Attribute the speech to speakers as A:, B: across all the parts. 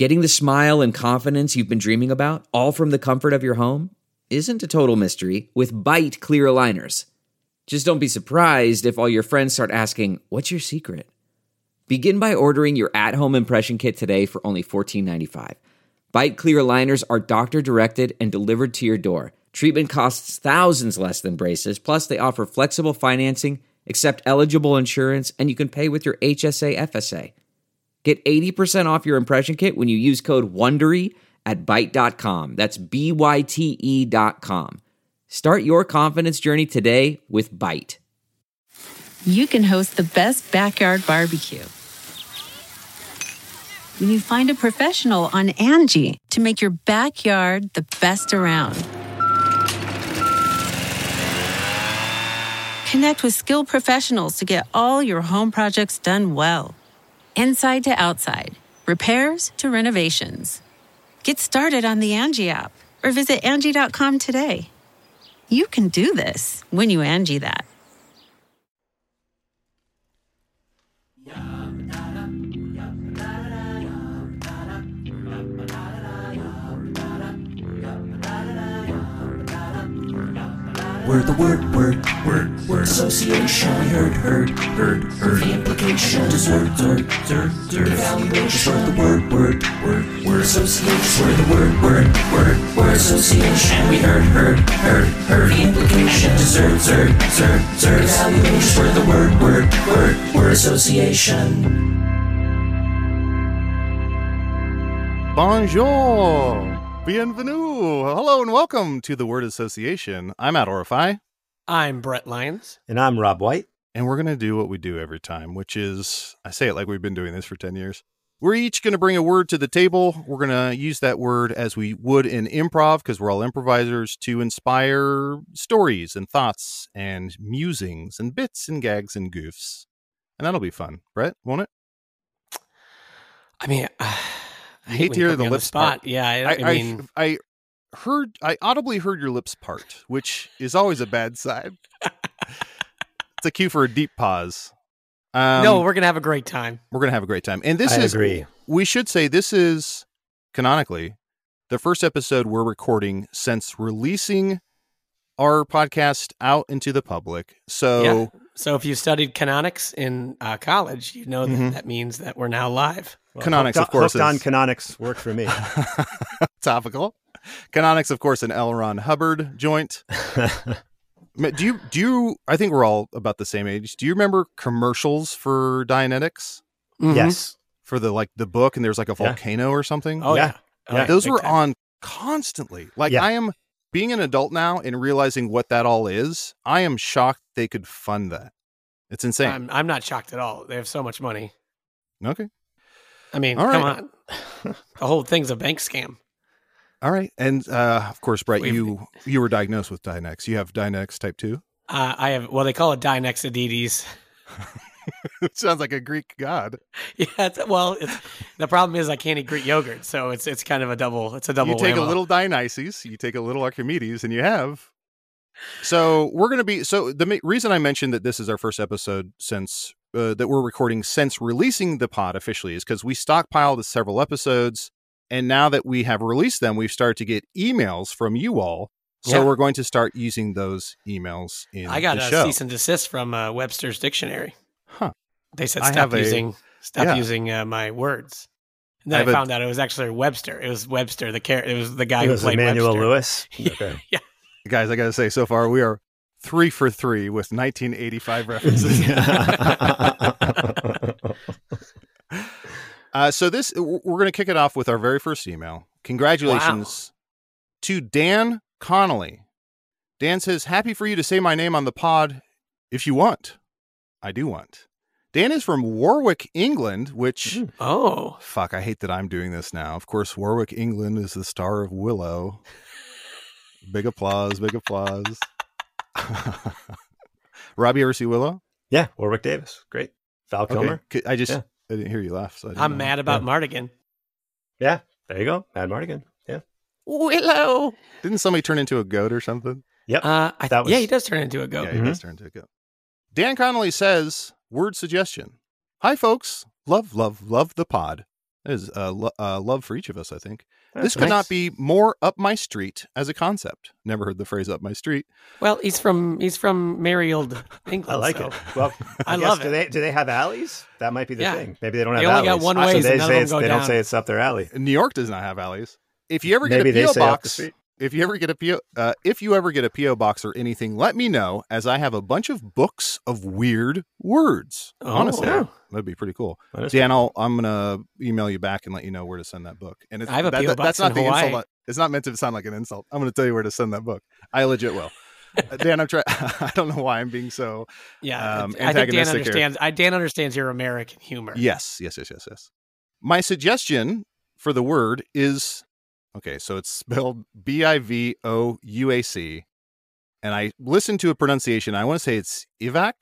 A: Getting the smile and confidence you've been dreaming about, all from the comfort of your home, isn't a total mystery with Byte clear aligners. Just don't be surprised if all your friends start asking, "What's your secret?" Begin by ordering your at-home impression kit today for only $14.95. Byte clear aligners are doctor-directed and delivered to your door. Treatment costs thousands less than braces, plus they offer flexible financing, accept eligible insurance, and you can pay with your HSA FSA. Get 80% off your impression kit when you use code WONDERY at Byte.com. That's BYTE.com. Start your confidence journey today with Byte.
B: You can host the best backyard barbecue when you find a professional on Angie to make your backyard the best around. Connect with skilled professionals to get all your home projects done well. Inside to outside, repairs to renovations. Get started on the Angie app or visit Angie.com today. You can do this when you Angie that.
C: We're the word association. We heard the implication. Dessert, evaluation. We're the word association. We're the word association. We heard the implication. Dessert, evaluation. We're the word association.
D: Bonjour. Bienvenue. Hello and welcome to the Word Association. I'm Matt Orify.
E: I'm Brett Lyons.
F: And I'm Rob White.
D: And we're going to do what we do every time, which is, I say it like we've been doing this for 10 years. We're each going to bring a word to the table. We're going to use that word as we would in improv, because we're all improvisers, to inspire stories and thoughts and musings and bits and gags and goofs. And that'll be fun. Brett, won't it?
E: I mean,
D: I hate to hear the lips
E: spot.
D: part.
E: Yeah,
D: I audibly heard your lips part, which is always a bad sign. It's a cue for a deep pause.
E: No, we're gonna have a great time.
D: We're gonna have a great time, and
F: I agree.
D: We should say this is canonically the first episode we're recording since releasing our podcast out into the public. So
E: if you studied canonics in college, you know that means that we're now live.
F: Well,
D: Canonics, of course,
F: hooked on Canonics worked for me.
D: Topical. Canonics, of course, an L. Ron Hubbard joint. Do you? I think we're all about the same age. Do you remember commercials for Dianetics?
E: Mm-hmm.
F: Yes.
D: For the book, and there's like a volcano or something.
E: Oh yeah.
D: Those
E: big
D: were
E: time.
D: on constantly. I am being an adult now and realizing what that all is. I am shocked they could fund that. It's insane.
E: I'm not shocked at all. They have so much money.
D: Okay.
E: I mean,
D: All
E: come
D: right.
E: on. The whole thing's a bank scam.
D: All right. And of course, Brett, you were diagnosed with Dianetics. You have Dianetics type 2?
E: I have. Well, they call it Dianexadides.
D: It sounds like a Greek god.
E: Yeah. The problem is I can't eat Greek yogurt, so it's kind of a double. It's a double.
D: You take
E: whammo.
D: a little Dionysus, you take a little Archimedes, and you have. So we're going to be. So the reason I mentioned that this is our first episode since that we're recording since releasing the pod officially is because we stockpiled several episodes, and now that we have released them, we've started to get emails from you all. So we're going to start using those emails in
E: I got
D: the
E: a
D: show.
E: cease and desist from Webster's dictionary.
D: Huh.
E: They said
D: I
E: stop
D: have
E: using my words. And then I found out it was actually Webster. It was Webster, it was the guy
F: It
E: who
F: was
E: played
F: Emmanuel
E: Webster.
F: Lewis.
E: Yeah.
F: Okay.
E: Yeah.
D: Guys, I got to say, so far we are 3 for 3 with 1985 references. So we're going to kick it off with our very first email. Congratulations to Dan Connolly. Dan says, happy for you to say my name on the pod if you want. I do want. Dan is from Warwick, England, which...
E: Oh.
D: Fuck, I hate that I'm doing this now. Of course, Warwick, England is the star of Willow. Big applause, big applause. Rob, you ever see Willow?
F: Yeah, Warwick Davis. Great. Val Kilmer.
D: Okay. I didn't hear you laugh. So I didn't
E: I'm
D: know.
E: mad about Mardigan.
F: Yeah, there you go. Mad Mardigan. Yeah.
E: Willow.
D: Didn't somebody turn into a goat or something?
F: Yep.
E: Yeah, he does turn into a goat.
D: Yeah, he does turn into a goat. Dan Connolly says, word suggestion. Hi, folks. Love the pod. That is love for each of us, I think.
F: That's
D: This could
F: nice.
D: not be more up my street as a concept. Never heard the phrase "up my street."
E: Well, he's from merry old England.
F: I like
E: so.
F: it. Well,
E: I
F: guess,
E: love
F: do
E: it.
F: They have alleys? That might be the
E: Yeah.
F: thing. Maybe they don't have
E: They only
F: alleys.
E: got one
F: So
E: ways
F: they
E: and none of
F: say
E: them
F: it's,
E: go
F: they don't
E: down.
F: say it's up their alley.
D: New York does not have alleys. If you ever get
F: Maybe
D: a
F: they
D: PO
F: say up the
D: box,
F: street.
D: if you ever get a PO, if you ever get a PO box or anything, let me know, as I have a bunch of books of weird words.
E: Oh.
D: Honestly,
F: Yeah.
D: that'd be pretty cool.
F: That is
D: Dan, I'm gonna email you back and let you know where to send that book. And
E: I have a PO box
D: that's not
E: in
D: the
E: Hawaii.
D: insult. It's not meant to sound like an insult. I'm gonna tell you where to send that book. I legit will. Dan, I'm trying. I don't know why I'm being so.
E: Yeah, I think Dan
D: antagonistic here.
E: understands. Dan understands your American humor.
D: Yes. My suggestion for the word is, okay, so it's spelled Bivouac, and I listened to a pronunciation. I want to say it's Ivac.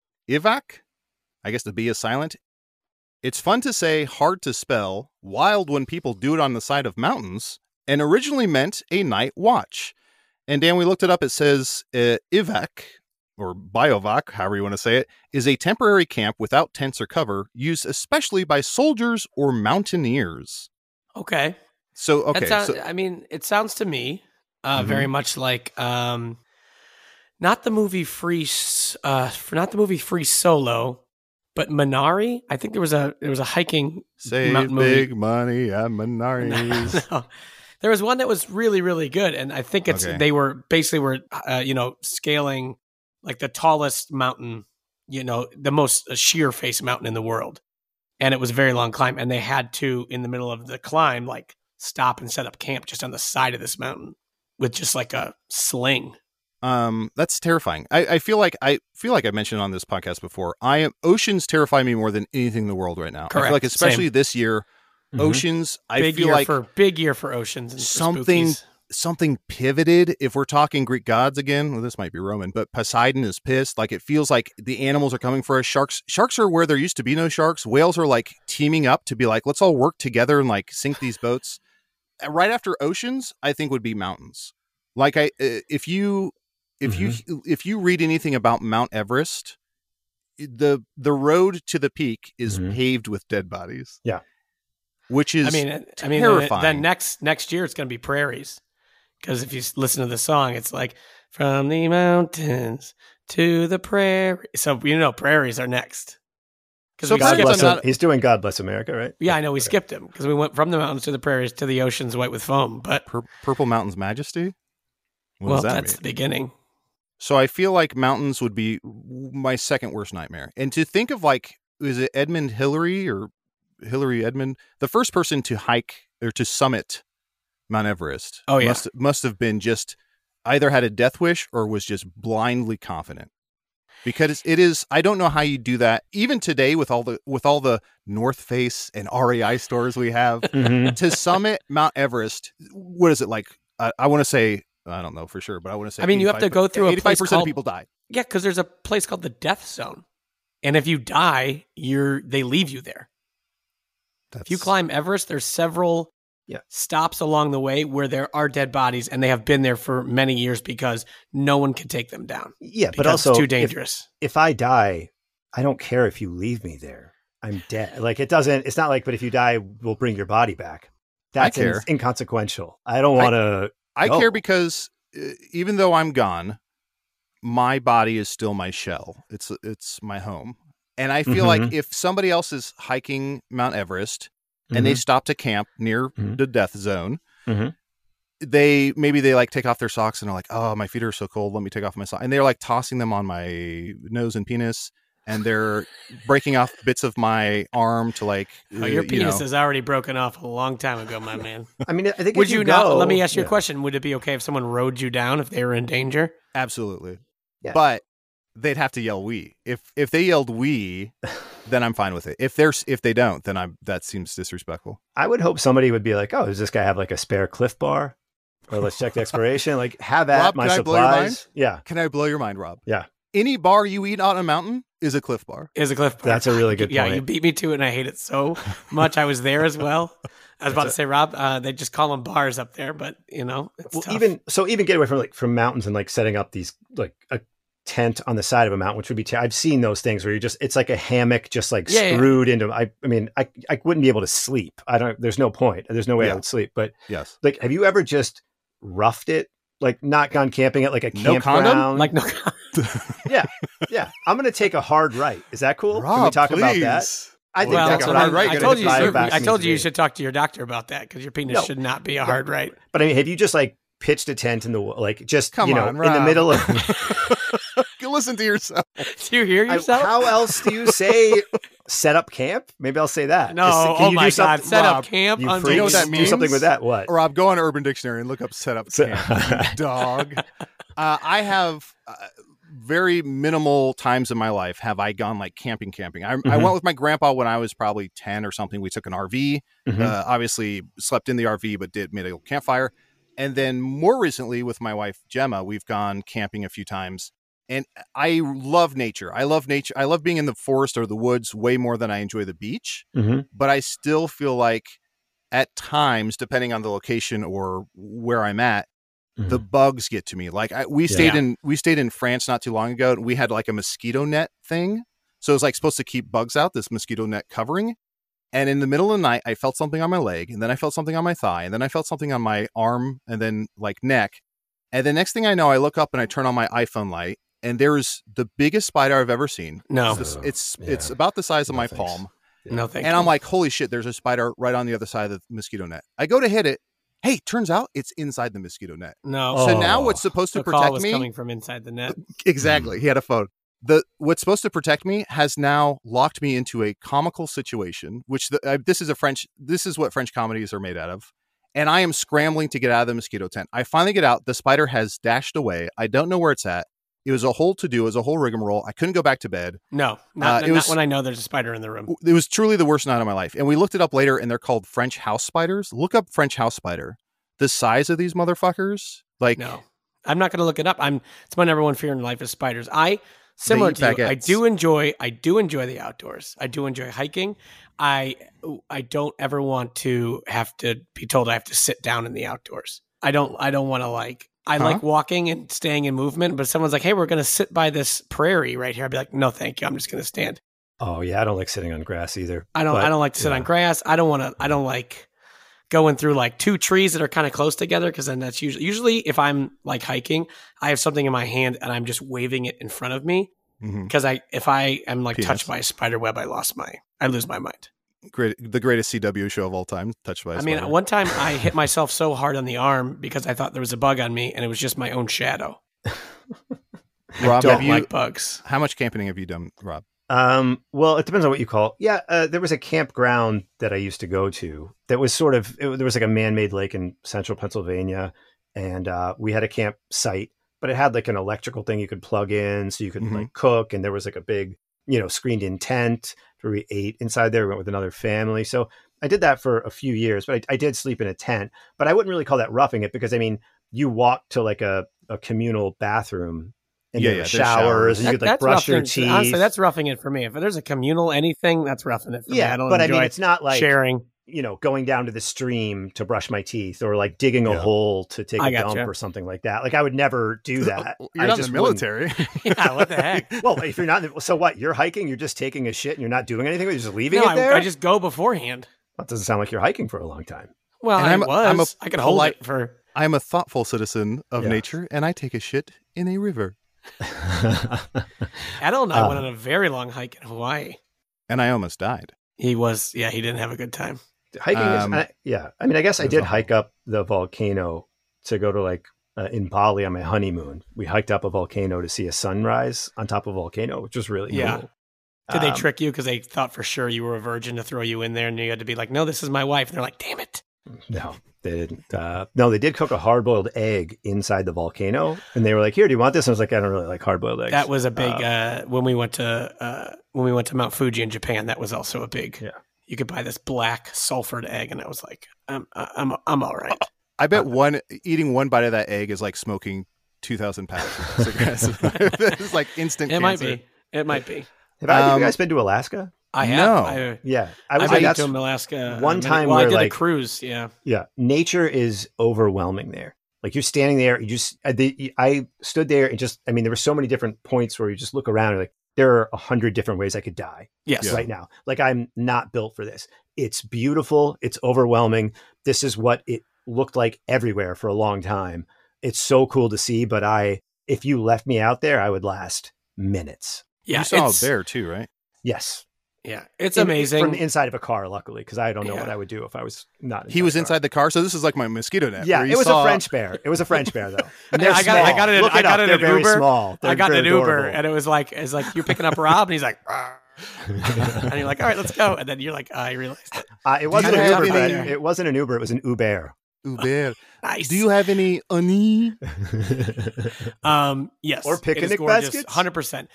D: I guess the B is silent. It's fun to say, hard to spell, wild when people do it on the side of mountains, and originally meant a night watch. And Dan, we looked it up. It says Ivac, or Biovac, however you want to say it, is a temporary camp without tents or cover, used especially by soldiers or mountaineers.
E: Okay.
D: So, okay.
E: That sounds,
D: So,
E: I mean, it sounds to me
D: Mhm.
E: very much like not the movie Free Solo, but Minari. I think there was a hiking
D: save
E: mountain movie.
D: big money at Menards.
E: No. There was one that was really, really good, and I think
D: Okay.
E: they were basically scaling like the tallest mountain, the most sheer face mountain in the world, and it was a very long climb, and they had to, in the middle of the climb, like stop and set up camp just on the side of this mountain with just like a sling.
D: That's terrifying. I feel like I mentioned on this podcast before. Oceans terrify me more than anything in the world right now. I
E: Correct.
D: feel like, especially
E: Same.
D: this year, oceans. I
E: Big
D: feel
E: year
D: like
E: big year for oceans and for
D: something
E: spookies.
D: something pivoted. If we're talking Greek gods again, well, this might be Roman, but Poseidon is pissed. Like, it feels like the animals are coming for us. Sharks are where there used to be no sharks. Whales are like teaming up to be like, let's all work together and like sink these boats. Right after oceans, I think would be mountains. Like, if you read anything about Mount Everest, the road to the peak is paved with dead bodies.
F: Yeah.
D: Which is terrifying.
E: Then next year it's going to be prairies, because if you listen to the song, it's like from the mountains to the prairie. So prairies are next.
D: So
E: we
F: God
E: skipped
F: bless
E: them.
F: him. He's doing God Bless America, right?
E: Yeah, I know we skipped them because we went from the mountains to the prairies to the oceans white with foam. But
D: Purple Mountain's Majesty? What
E: well,
D: does that
E: that's
D: mean?
E: the beginning.
D: So I feel like mountains would be my second worst nightmare. And to think of, like, is it Edmund Hillary or Hillary Edmund, the first person to hike or to summit Mount Everest?
E: Oh, yeah.
D: must have been just either had a death wish or was just blindly confident. Because it is, I don't know how you do that even today with all the North Face and REI stores we have to summit Mount Everest. What is it like? I want to say, I don't know for sure, but I want to say,
E: I mean, you have to go through a place
D: 85%
E: called,
D: of people die.
E: Yeah, because there's a place called the Death Zone, and if you die, they leave you there. If you climb Everest, there's several stops along the way where there are dead bodies, and they have been there for many years because no one can take them down.
F: Yeah, but
E: because
F: also
E: it's too dangerous.
F: If I die, I don't care if you leave me there. I'm dead. Like, it's not like, but if you die, we'll bring your body back. That's
D: I care.
F: Inconsequential. I don't want to.
D: I care because even though I'm gone, my body is still my shell. It's my home. And I feel like if somebody else is hiking Mount Everest and they stop to camp near the death zone, they like take off their socks and are like, oh, my feet are so cold. Let me take off my socks. And they're like tossing them on my nose and penis. And they're breaking off bits of my arm to like.
E: Your penis is already broken off a long time ago, my man.
F: I mean, I think
E: would
F: if
E: you
F: go,
E: not? Let me ask you a question. Would it be okay if someone rode you down if they were in danger?
D: Absolutely.
F: Yeah.
D: But they'd have to yell "we." If they yelled "we," then I'm fine with it. If they don't, then that seems disrespectful.
F: I would hope somebody would be like, "Oh, does this guy have like a spare Cliff Bar?" Or let's check the expiration. Like, have at
D: Rob,
F: my
D: can I blow your mind?
F: supplies. Yeah.
D: Can I blow your mind, Rob?
F: Yeah.
D: Any bar you eat on a mountain is a Cliff Bar.
E: Is a Cliff Bar.
F: That's a really good
E: Yeah,
F: point.
E: you beat me to it, and I hate it so much. I was there as well. I was about to say, Rob, they just call them bars up there, but it's
F: Well,
E: tough.
F: even get away from mountains and like setting up these like tent on the side of a mountain, which would be, I've seen those things where it's like a hammock, just like
E: Yeah,
F: screwed into, I mean, I wouldn't be able to sleep. There's no point. There's no way I would sleep. But
D: Yes.
F: like, have you ever just roughed it? Like not gone camping at like a
D: No
F: campground?
D: condom?
E: Like, no.
F: Yeah. I'm going to take a hard right. Is that cool?
D: Rob,
F: Can we talk about
D: please.
F: that? I think
E: Well,
F: that's
D: take a
F: what
D: hard right.
E: I
D: Get
E: told
D: it
E: you.
D: to
F: back
E: I told
F: needs
E: you
F: to
E: you
F: be.
E: should talk to your doctor about that because your penis
F: No.
E: should not be a hard right.
F: But I mean, have you just like pitched a tent in the, like just,
D: Come
F: you know,
D: on,
F: in the
D: Rob.
F: middle of,
D: Listen to yourself.
E: Do you hear yourself?
F: how else do you say set up camp? Maybe I'll say that.
E: no.
F: Just- can
E: Oh
F: you
E: my
F: do
E: God.
F: something-
E: Set
D: Rob,
E: up camp.
F: You
E: on
F: freak.
D: You know what that
F: Do
D: means?
F: something with that. What?
D: Rob, go on Urban Dictionary and look up setup camp, you dog. I have very minimal times in my life have I gone like camping. I went with my grandpa when I was probably 10 or something. We took an RV, obviously slept in the RV, but made a campfire. And then more recently with my wife, Gemma, we've gone camping a few times. And I love nature. I love being in the forest or the woods way more than I enjoy the beach. But I still feel like at times, depending on the location or where I'm at, the bugs get to me. Like we stayed in France not too long ago, and we had like a mosquito net thing. So it was like supposed to keep bugs out, this mosquito net covering. And in the middle of the night, I felt something on my leg, and then I felt something on my thigh, and then I felt something on my arm, and then like neck. And the next thing I know, I look up and I turn on my iPhone light, and there's the biggest spider I've ever seen.
E: No.
D: It's about the size of my palm.
E: No, thank
D: And
E: you.
D: I'm like, holy shit, there's a spider right on the other side of the mosquito net. I go to hit it. Hey, turns out it's inside the mosquito net.
E: no.
D: So now what's supposed to
E: The call
D: protect
E: was
D: me?
E: coming from inside the net.
D: Exactly. He had a phone. What's supposed to protect me has now locked me into a comical situation, which this is what French comedies are made out of. And I am scrambling to get out of the mosquito tent. I finally get out. The spider has dashed away. I don't know where it's at. It was a whole to-do. It was a whole rigmarole. I couldn't go back to bed.
E: No, not
D: it was-
E: when I know there's a spider in the room.
D: It was truly the worst night of my life. And we looked it up later, and they're called French house spiders. Look up French house spider. The size of these motherfuckers, like
E: No, I'm not going to look it up. It's my number one fear in life is spiders. Similar
D: eat
E: to you, I
D: baguettes.
E: do enjoy the outdoors. I do enjoy hiking. I don't ever want to have to be told I have to sit down in the outdoors. I don't want to like. I like walking and staying in movement, but if someone's like, "Hey, we're going to sit by this prairie right here," I'd be like, "No, thank you. I'm just going to stand."
F: Oh yeah, I don't like sitting on grass either.
E: I don't like to sit on grass. I don't like going through like two trees that are kind of close together because then that's usually if I'm like hiking, I have something in my hand and I'm just waving it in front of me because if I am like touched by a spider web, I lose my mind.
D: the greatest CW show of all time, Touched by a Spider.
E: I mean, one time I hit myself so hard on the arm because I thought there was a bug on me and it was just my own shadow.
D: Rob,
E: Don't like bugs.
D: How much camping have you done, Rob?
F: Well, it depends on what you call. Yeah, there was a campground that I used to go to that was there was like a man-made lake in central Pennsylvania, and we had a campsite, but it had like an electrical thing you could plug in so you could like cook, and there was like a big, screened-in tent where we ate inside there. We went with another family, so I did that for a few years. But I did sleep in a tent, but I wouldn't really call that roughing it because I mean, you walk to like a communal bathroom. And there were
D: there's
F: showers, and you could like
E: That's
F: brush your
E: roughing-
F: teeth.
E: Honestly, that's roughing it for me. If there's a communal anything, that's roughing it for me. I don't
F: but I
E: enjoy
F: mean, it's not like
E: sharing.
F: Going down to the stream to brush my teeth or like digging a hole to take a dump or something like that. Like I would never do that.
D: You're not in the military.
E: Yeah, what the heck?
F: Well, if you're not, so what? You're hiking. You're just taking a shit and you're not doing anything. You're just leaving
E: No,
F: it there.
E: I just go beforehand.
F: That doesn't sound like you're hiking for a long time.
E: Well,
D: And
E: I could hold it for.
D: I'm a thoughtful citizen of nature, and I take a shit in a river.
E: Adel and I went on a very long hike in Hawaii.
D: And I almost died.
E: He didn't have a good time.
F: Hiking is, I mean, I guess I did hike up the volcano to go to like in Bali on my honeymoon. We hiked up a volcano to see a sunrise on top of a volcano, which was really cool.
E: Did they trick you because they thought for sure you were a virgin to throw you in there and you had to be like, no, this is my wife. And they're like, damn it.
F: No, they didn't. No, they did cook a hard-boiled egg inside the volcano, and they were like, "Here, do you want this?" And I was like, "I don't really like hard-boiled eggs."
E: That was a big when we went to Mount Fuji in Japan. That was also a big.
F: Yeah.
E: You could buy this black sulfured egg, and I was like, I'm all right.
D: I bet eating one bite of that egg is like smoking 2,000 packs of cigarettes. It's like instant
E: It
D: cancer.
E: It might be.
F: Have either of you guys been to Alaska?
E: I have.
D: No.
F: Yeah,
E: I've
F: like,
E: been
F: that's
E: to Alaska
F: one time
E: I
F: where,
E: did
F: like,
E: a cruise. Yeah.
F: Yeah, nature is overwhelming there. Like you're standing there, I stood there and just, I mean, there were so many different points where you just look around and like, there are 100 different ways I could die.
E: Yes.
F: Right now. Like I'm not built for this. It's beautiful. It's overwhelming. This is what it looked like everywhere for a long time. It's so cool to see, but if you left me out there, I would last minutes.
E: Yeah.
D: You saw a bear too, right?
F: Yes.
E: Yeah. It's amazing.
F: From the inside of a car, luckily, because I don't know what I would do if I was not.
D: He was inside the car, so this is like my mosquito net.
F: Yeah, it was a French bear. It was a French bear, though. And
E: I got it. I got it in
F: very
E: Uber.
F: Small.
E: I got it in Uber,
F: adorable.
E: and it was like you're picking up Rob, and he's like, and you're like, all right, let's go. And then you're like, I realized it.
F: It wasn't
D: you
F: an
D: have
F: Uber.
D: any-
F: It wasn't an Uber. It was an Uber.
D: Uber.
E: Nice.
D: Do you have any honey?
E: Yes.
F: Or picnic
E: it is gorgeous,
F: baskets?
E: 100%.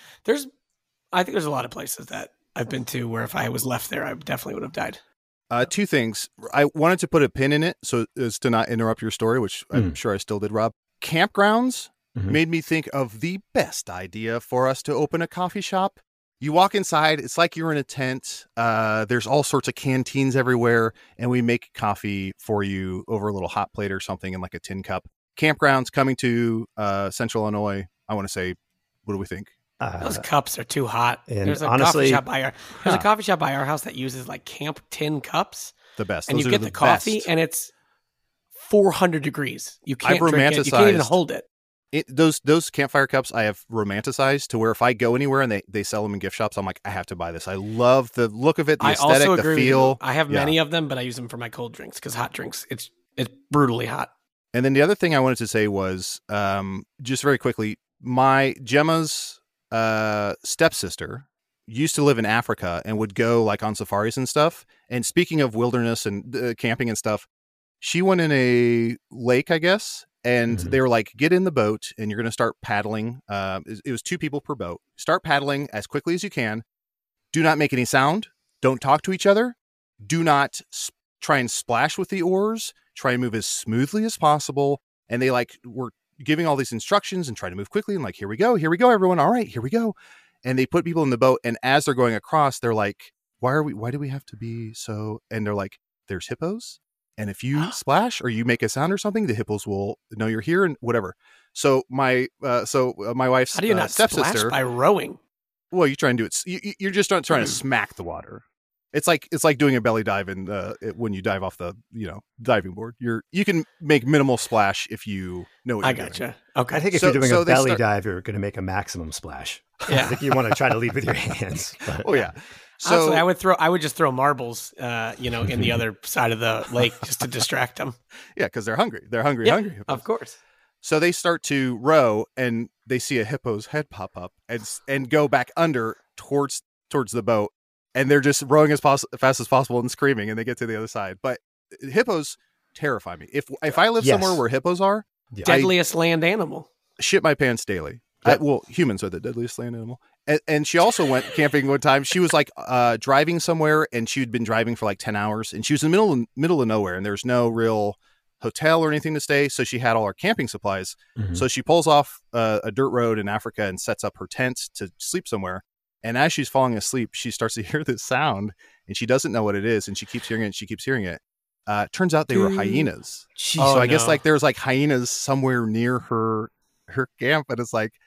E: I think there's a lot of places that I've been to where if I was left there, I definitely would have died.
D: Two things. I wanted to put a pin in it so as to not interrupt your story, which I'm sure I still did, Rob. Campgrounds made me think of the best idea for us to open a coffee shop. You walk inside, it's like you're in a tent. There's all sorts of canteens everywhere, and we make coffee for you over a little hot plate or something in like a tin cup. Campgrounds coming to Central Illinois. I want to say, what do we think?
E: Those cups are too hot.
F: And
E: There's a
F: honestly-
E: coffee shop by our house that uses like camp tin cups,
D: The best.
E: and
D: Those
E: you
D: are
E: get the coffee,
D: best.
E: and it's 400 degrees. You can't
D: I've
E: drink it. You can't even
D: romanticized-
E: hold it.
D: Those campfire cups I have romanticized to where if I go anywhere and they sell them in gift shops, I'm like, I have to buy this. I love the look of it, the
E: I
D: aesthetic,
E: also
D: the
E: agree with
D: feel.
E: you. I have
D: Yeah.
E: many of them, but I use them for my cold drinks because hot drinks, it's brutally hot.
D: And then the other thing I wanted to say was, just very quickly, my Gemma's stepsister used to live in Africa and would go like on safaris and stuff. And speaking of wilderness and camping and stuff, she went in a lake, I guess, and they were like, get in the boat and you're going to start paddling. It was 2 people per boat. Start paddling as quickly as you can. Do not make any sound. Don't talk to each other. Do not try and splash with the oars. Try and move as smoothly as possible. And they like were giving all these instructions and try to move quickly and like, here we go, everyone. All right, here we go. And they put people in the boat. And as they're going across, they're like, why do we have to be so? And they're like, there's hippos. And if you splash or you make a sound or something, the hippos will know you're here and whatever. So my wife's
E: How do you not
D: stepsister
E: splash by rowing?
D: Well, you try and do it. You're just not trying to smack the water. It's like doing a belly dive when you dive off the diving board. You can make minimal splash if you know what you're doing.
E: Gotcha. Okay.
F: I think if
D: So-
F: you're doing
D: so
F: a
D: they
F: belly
D: start-
F: dive, you're going to make a maximum splash.
E: Yeah.
F: I think you want to try to lead with your hands. But-
D: Oh yeah. So
E: Honestly, I would just throw marbles, in the other side of the lake just to distract them.
D: yeah, because they're hungry. They're hungry.
E: Yeah,
D: Hungry. Hippos.
E: of course.
D: So they start to row, and they see a hippo's head pop up and go back under towards the boat, and they're just rowing as fast as possible and screaming, and they get to the other side. But hippos terrify me. If I live
F: Yes.
D: somewhere where hippos are,
F: Yeah.
E: Deadliest land animal.
D: shit my pants daily.
F: Yep.
D: Humans are the deadliest land animal. And she also went camping one time. She was like driving somewhere, and she'd been driving for like 10 hours, and she was in the middle of nowhere, and there's no real hotel or anything to stay. So she had all her camping supplies.
F: Mhm.
D: So she pulls off a dirt road in Africa and sets up her tent to sleep somewhere. And as she's falling asleep, she starts to hear this sound, and she doesn't know what it is. And she keeps hearing it. Turns out they were hyenas.
E: Oh,
D: So I guess
E: no.
D: like there's like hyenas somewhere near her camp, and it's like,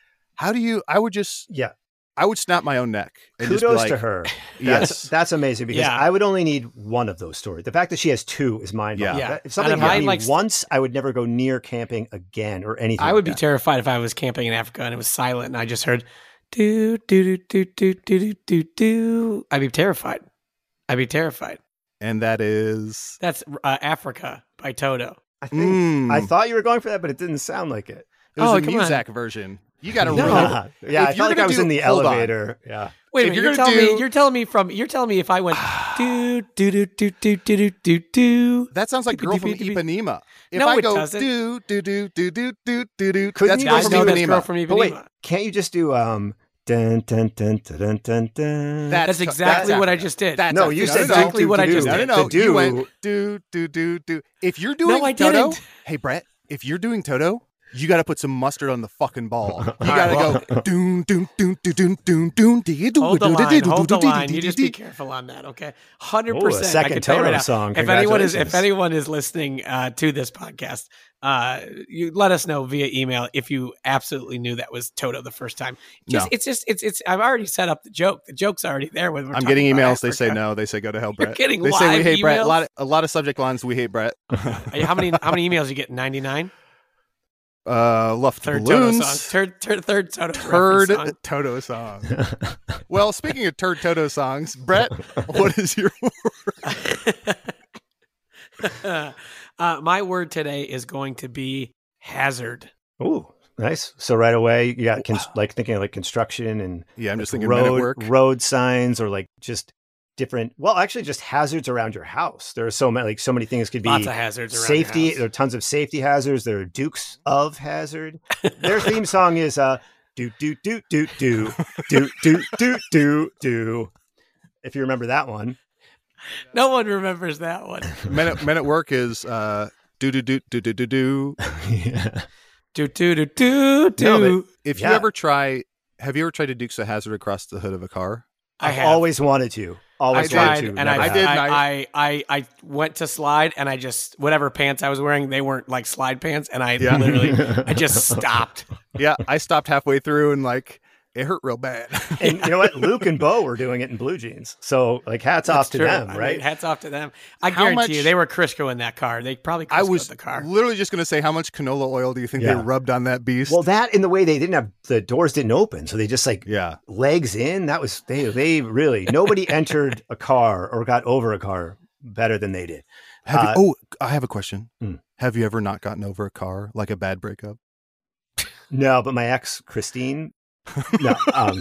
D: I would snap my own neck and just be
F: Kudos
D: like,
F: to her.
D: Yes.
F: That's amazing because
E: Yeah.
F: I would only need one of those stories. The fact that she has 2 is mind-boggling.
E: Yeah.
F: If something
E: And if I,
F: happened
E: like,
F: once, I would never go near camping again or anything.
E: I would
F: like
E: be
F: that.
E: terrified if I was camping in Africa and it was silent and I just heard do do do do do do do do. I'd be terrified.
D: and that is
E: That's Africa by Toto.
F: I think I
D: Mm.
F: thought you were going for that, but it didn't sound like it.
D: it was
E: Oh,
D: a
E: come on.
D: Muzak version. You got to
E: No.
D: remember.
F: Yeah, I
D: If
F: felt
D: you're
F: like
D: gonna
F: I was
D: do-
F: in the
D: hold on.
F: elevator. Yeah.
E: Wait a
D: If
E: minute,
D: you're gonna do-
E: you're telling me if I went do do do do do do do do.
D: That sounds like Girl from Ipanema. If
E: No,
D: I
E: it
D: go
E: doesn't.
D: do do do do do do do do,
F: Couldn't
D: that's
F: you
D: Girl
F: just
D: from
E: I know that's Girl
D: Ipanema.
E: from
F: But wait,
E: Ipanema.
F: can't you just do dun dun dun dun dun dun dun?
E: That's exactly what I just did.
D: That's
F: No, you said
E: exactly
F: do,
E: what I
F: do,
E: just
F: do.
E: did.
D: No.
F: The
D: You went
F: do.
D: do do do do. If you're doing
E: I
D: Toto,
E: didn't.
D: hey Brett, if you're doing Toto, you got to put some mustard on the fucking ball. You got to go doon doon doon doon doon doon doon.
E: Hold the line. You just be careful on that, okay? 100%.
F: A second Toto song.
E: If anyone is listening to this podcast, you let us know via email if you absolutely knew that was Toto the first time. It's I've already set up the joke. The joke's already there.
D: I'm getting emails. They say no. They say go to hell, Brett.
E: You're getting
D: they
E: live
D: say we hate
E: emails?
D: Brett. A lot of subject lines. We hate Brett.
E: How many emails you get? 99.
D: Love
E: Third
D: balloons.
E: Toto song. Third Toto song.
D: Toto song. Well, speaking of Toto songs, Brett, what is your word?
E: My word today is going to be hazard.
F: Ooh, nice. So right away, you got thinking like construction and
D: I'm just thinking men at work.
F: Road signs, or like just different. Well, actually, just hazards around your house. There are so many things could be.
E: Lots of hazards around
F: safety.
E: your house.
F: There are tons of safety hazards. There are Dukes of Hazzard. Their theme song is do do do do do do do do do do. If you remember that one.
E: No one remembers that one.
D: Men at work is do do do do do do do.
E: Do do do do do.
D: If you ever have you ever tried to Dukes of Hazzard across the hood of a car?
F: I've always wanted to.
E: I tried, and I went to slide, and I just, whatever pants I was wearing, they weren't like slide pants, and I I just stopped.
D: Yeah, I stopped halfway through, and like it hurt real bad.
F: And you know what? Luke and Bo were doing it in blue jeans, so like hats off to them, right?
E: I mean, hats off to them. I guarantee you, they were Crisco in that car. They probably Crisco'd the car.
D: Literally just going to say, how much canola oil do you think they rubbed on that beast?
F: Well, that in the way they didn't have the doors didn't open, so they just legs in. That was they really nobody entered a car or got over a car better than they did.
D: I have a question. Have you ever not gotten over a car, like a bad breakup?
F: No, but my ex Christine. No,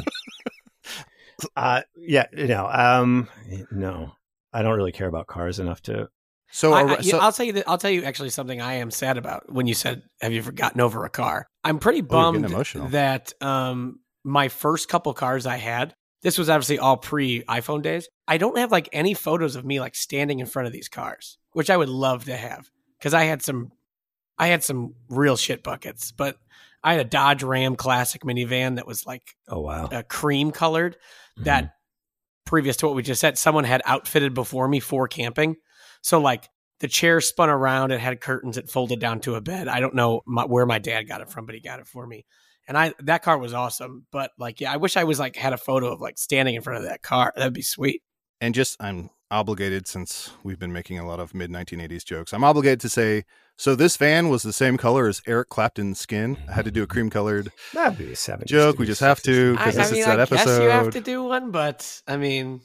F: no, I don't really care about cars enough to.
E: I'll tell you that. I'll tell you actually something I am sad about. When you said, "Have you ever gotten over a car?" I'm pretty bummed that my first couple cars I had. This was obviously all pre-iPhone days. I don't have like any photos of me like standing in front of these cars, which I would love to have because I had some real shit buckets, but. I had a Dodge Ram Classic minivan that was like cream colored. That previous to what we just said, someone had outfitted before me for camping. So like the chair spun around, it had curtains, it folded down to a bed. I don't know where my dad got it from, but he got it for me. And that car was awesome. But like, I wish I was like had a photo of like standing in front of that car. That'd be sweet.
D: And I'm obligated, since we've been making a lot of mid-1980s jokes, I'm obligated to say, so this van was the same color as Eric Clapton's skin. I had to do a cream colored
F: that'd be a 70s
D: joke. We just have to, because this is that episode.
E: I guess you have to do one, but I mean,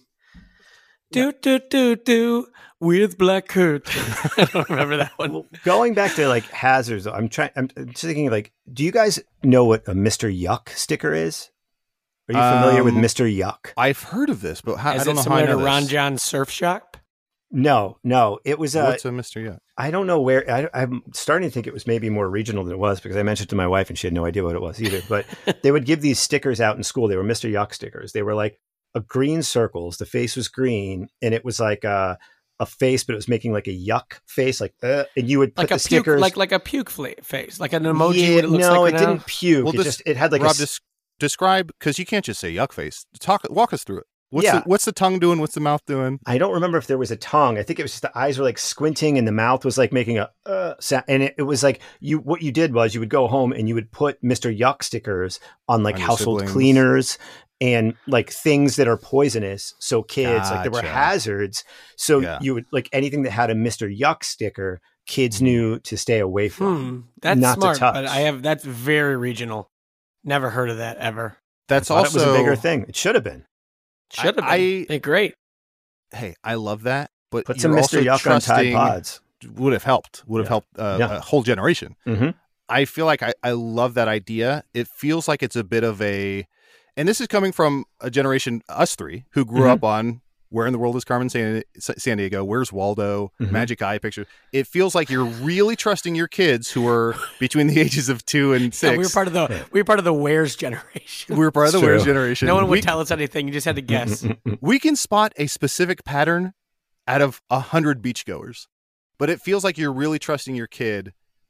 E: do with black curtain. I don't remember that one.
F: Going back to like hazards, I'm just thinking like, do you guys know what a Mr. Yuck sticker is? Are you familiar with Mr. Yuck?
D: I've heard of this, but I don't know
E: how I know
D: this.
E: Is it Ron John Surf Shop?
F: No. It was
D: what's a Mr. Yuck?
F: I don't know where. I'm starting to think it was maybe more regional than it was, because I mentioned it to my wife and she had no idea what it was either. But they would give these stickers out in school. They were Mr. Yuck stickers. They were like green circles. The face was green, and it was like a face, but it was making like a yuck face, like and you would put
E: like
F: the stickers
E: like a puke face, like an emoji.
F: Yeah,
E: what it looks like
F: it didn't puke.
D: Well,
F: it had like
D: Rob, describe, because you can't just say yuck face. Walk us through it. What's the tongue doing? What's the mouth doing?
F: I don't remember if there was a tongue. I think it was just the eyes were like squinting and the mouth was like making a sound. And it was like what you did was you would go home and you would put Mr. Yuck stickers on like household cleaners and like things that are poisonous. So kids, like there were hazards. So you would like anything that had a Mr. Yuck sticker, kids knew to stay away from.
E: That's
F: not
E: smart,
F: to touch.
E: But that's very regional. Never heard of that ever.
D: That's
F: also, it was a bigger thing. It should have been.
E: Should have been. Great.
D: Hey, I love that. But
F: put some Mr. Yuck on Tide Pods.
D: Would have helped. A whole generation.
F: Mm-hmm.
D: I feel like I love that idea. It feels like it's a bit of and this is coming from a generation, us three, who grew up on Where in the World is Carmen Sandiego? Where's Waldo? Magic Eye picture. It feels like you're really trusting your kids who are between the ages of 2 and 6.
E: Yeah, we were part of the Where's generation.
D: We were part of the Where's generation.
E: No one would tell us anything. You just had to guess.
D: We can spot a specific pattern out of 100 beachgoers, but it feels like you're really trusting your kid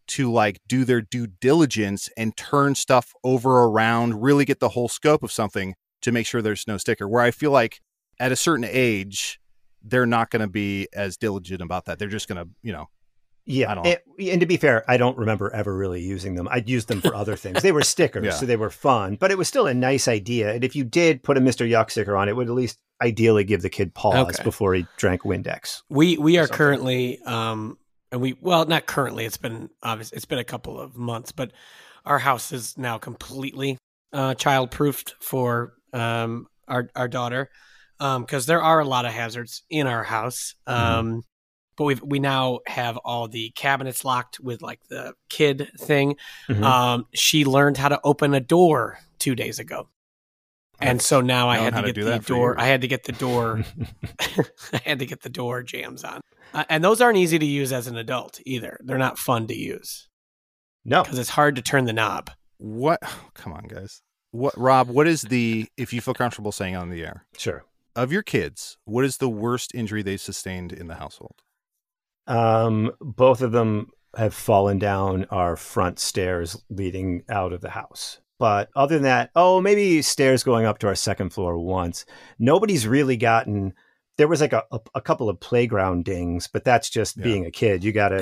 D: to like do their due diligence and turn stuff over around, really get the whole scope of something to make sure there's no sticker. Where I feel like at a certain age, they're not going to be as diligent about that. They're just going to, you know.
F: Yeah. And to be fair, I don't remember ever really using them. I'd used them for other things. They were stickers, so they were fun, but it was still a nice idea. And if you did put a Mr. Yuck sticker on, it would at least ideally give the kid pause before he drank Windex.
E: We are currently, not currently, it's been a couple of months, but our house is now completely child-proofed for our daughter, because there are a lot of hazards in our house. But we now have all the cabinets locked with like the kid thing. She learned how to open a door 2 days ago. And so now I had to get the door. I had to get the door. I had to get the door jams on. And those aren't easy to use as an adult either. They're not fun to use.
F: No,
E: because it's hard to turn the knob.
D: What? Come on, guys. Rob, what is if you feel comfortable saying on the air?
F: Sure.
D: Of your kids, what is the worst injury they've sustained in the household?
F: Both of them have fallen down our front stairs leading out of the house. But other than that, maybe stairs going up to our second floor once. Nobody's really gotten. There was like a couple of playground dings, but that's just being a kid. You gotta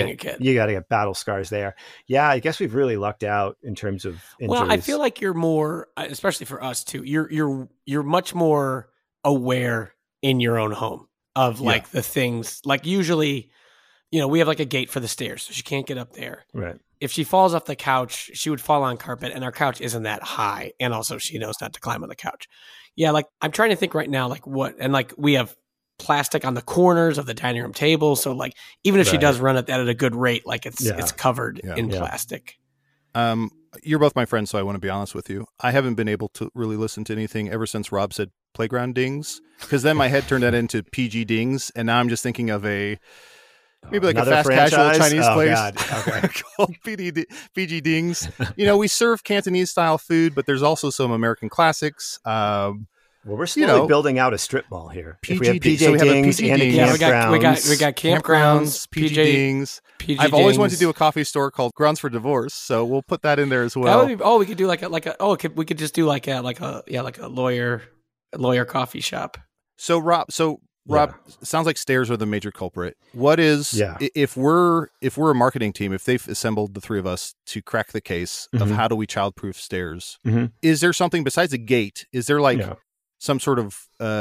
F: get battle scars there. Yeah, I guess we've really lucked out in terms of injuries.
E: Well, I feel like you're more, especially for us too. You're much more aware in your own home of like the things. Like usually, we have like a gate for the stairs, so she can't get up there.
F: Right.
E: If she falls off the couch, she would fall on carpet, and our couch isn't that high. And also she knows not to climb on the couch. Yeah, like I'm trying to think right now, like what, and like we have plastic on the corners of the dining room table. So like, even if she does run it at a good rate, like it's covered in plastic.
D: You're both my friends, so I want to be honest with you. I haven't been able to really listen to anything ever since Rob said playground dings, because then my head turned that into PG dings. And now I'm just thinking of maybe like a fast casual Chinese place called PG Dings. We serve Cantonese style food, but there's also some American classics.
F: Well, we're slowly building out a strip mall here.
D: PG
F: we have PJ Dings and campgrounds.
E: We got campgrounds,
D: PG Dings. I've always wanted to do a coffee store called Grounds for Divorce, so we'll put that in there as well.
E: We could do we could just do like a lawyer coffee shop.
D: So Rob, sounds like stairs are the major culprit. What is if we're a marketing team, if they've assembled the three of us to crack the case of how do we childproof stairs? Is there something besides a gate? Is there like some sort of